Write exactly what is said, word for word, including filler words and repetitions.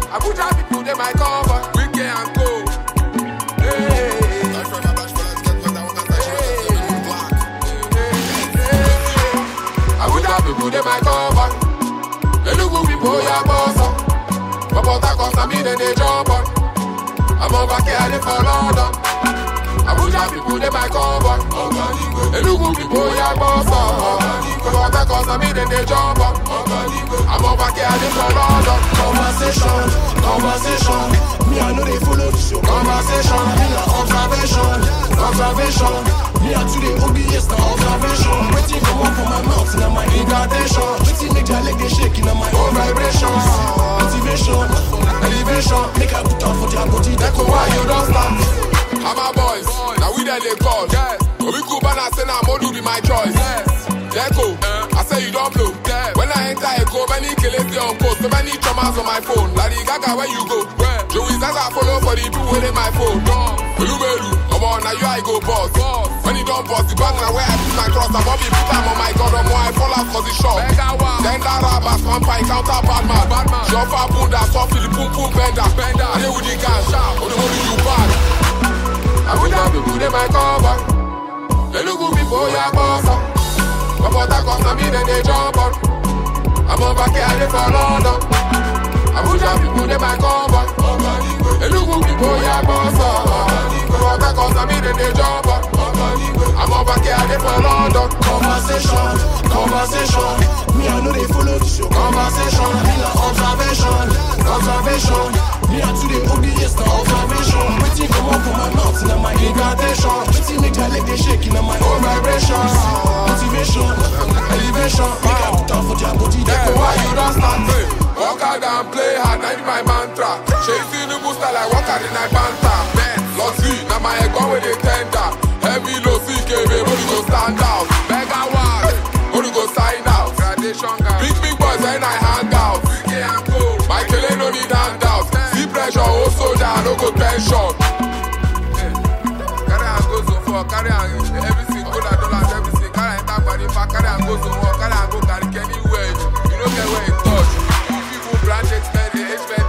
Abuja people, they might cover. Wicked and go. Hey. Abuja people, they might cover. Enugu people, yeah, boss. But Port Harcourt, I mean, they jump on. I'm over here for London. Abuja people, they might cover. Enugu people, yeah, boss. But Port Harcourt, I mean, they jump on. I'm over here for London. Conversation, conversation. Me, I know they follow this your conversation. Me, na observation, observation. Me, I today O B S, na observation. Waiting come up from my mouth, na my incantation. Waiting make their leg they shaking, na my own vibrations. Motivation, elevation. Make I put on for their body. That's why you don't stop. Hammer boys, now we there they call. Yes. When we cool banana, say now Modu be my choice. Yes. Echo, uh, I say you don't blow. Yeah. When I enter Echo, many killers on post, so many traumas on my phone. Lady Gaga, where you go? Where? Joey Zaza follow for the people with my phone. Belu Belu, I'm on, now you I go boss. boss. When you don't boss, the partner where I put my cross, I'm Bobby put time on my god, I'm I fall out cause it's short. Then that rabas, one pie, counter Batman. Batman. Jofa Bunda, Sophie, the pum pum bender. Bender. I deal with the gun, sharp, or the holy you bad. I would have people, they might cover. They look good before you're boss. But Port Harcourt, I mean, then they jump on. I'm over here for London. Abuja people, they might cover. They look good people, yeah, boss. But Port Harcourt, I mean, then they jump on. I'm over here for London. Conversation, conversation. Me, I know they follow this your conversation. Me, na observation, observation. Me, I today O B S, na observation. Waiting come up from my mouth, na my incantation. Waiting make their leg they shaking, na my own vibrations. Motivation, elevation. Make I put on for their body. That's why you don't start. Walk out and play hard, now my mantra. Chasing the booster like walk out in my banter. Lord Z, now my egg on with the tender. Heavy low C K, baby, only go stand out. Mega one, only go sign out. Big big boys when I hang out. My killer no need handout. See pressure, oh soldier, no go tension. Carry and go so far, carry and everything, dollar dollars, everything. Carry and tap money back, carry and go so far, carry and go carry anywhere. You don't get where it touch. People branch expect, they expect.